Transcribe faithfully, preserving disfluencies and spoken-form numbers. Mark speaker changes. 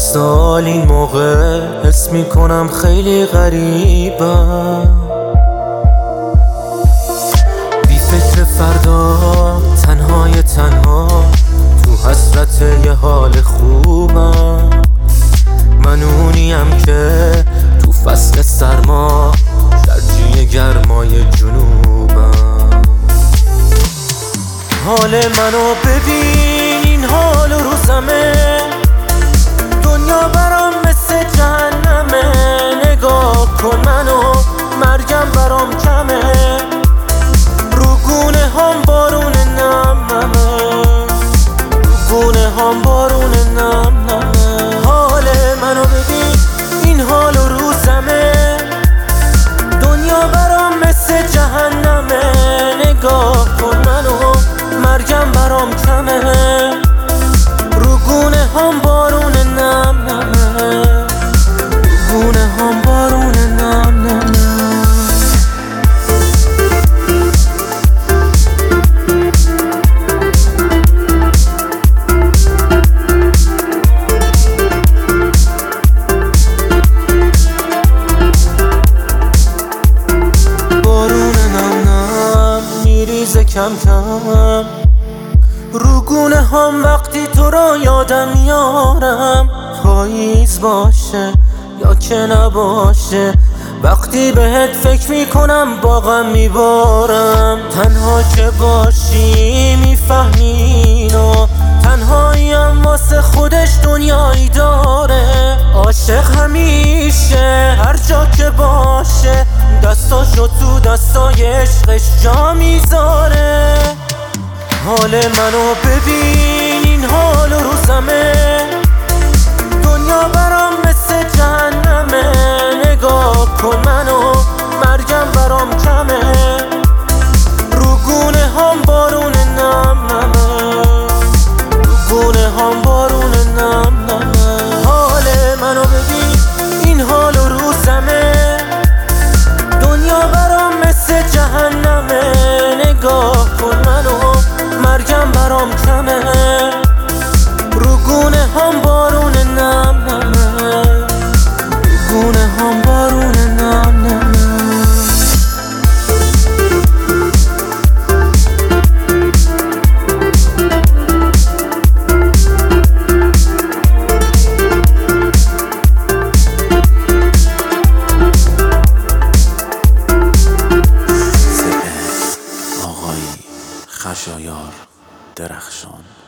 Speaker 1: سال این موقع حس میکنم خیلی غریبم، بی فکر فردا، تنهای تنها تو حسرت یه حال خوبم. من اونیم که تو فصل سرما درجی گرمای جنوبم. حال منو ببین، این حال روزمه، دنیا برام مثل جهنمه. نگاه کن منو، مرگم برام کمه، رو گونه هم بارون نم نمه، رو گونه هم بارون نم نمه. حال منو ببین، این حال روزمه، دنیا برام مثل جهنمه. نگاه کن منو، مرگم برام کمه، رو گونه هم بارون نم نمه، رو گونه هم بارون نم نمه. بارون نم نم میریزه کم کم، رو گونه هم وقتی تو را یادم میارم. پاییز باشه یا که نباشه، وقتی بهت فکر میکنم با غم میبارم. تنها که باشی میفهمی اینو، تنهاییم واسه خودش دنیایی داره. عاشق همیشه هر جا که باشه، دستاشو تو دستای عشقش جا میذاره. حال منو ببین، این حال روزمه، دنیا برام مثل جهنمه. نگاه کن منو، مرگم برام کمه، رو گونه هم بارون نم نمه، رو گونه هم بارون نم نمه. حال منو ببین، این حال روزمه، دنیا برام مثل جهنمه. نگاه کن منو، مرگم برام کمه، رو گونه هم بارون نم نمه، رو گونه هم بارون نم نمه.
Speaker 2: آقای خشایار درخشان.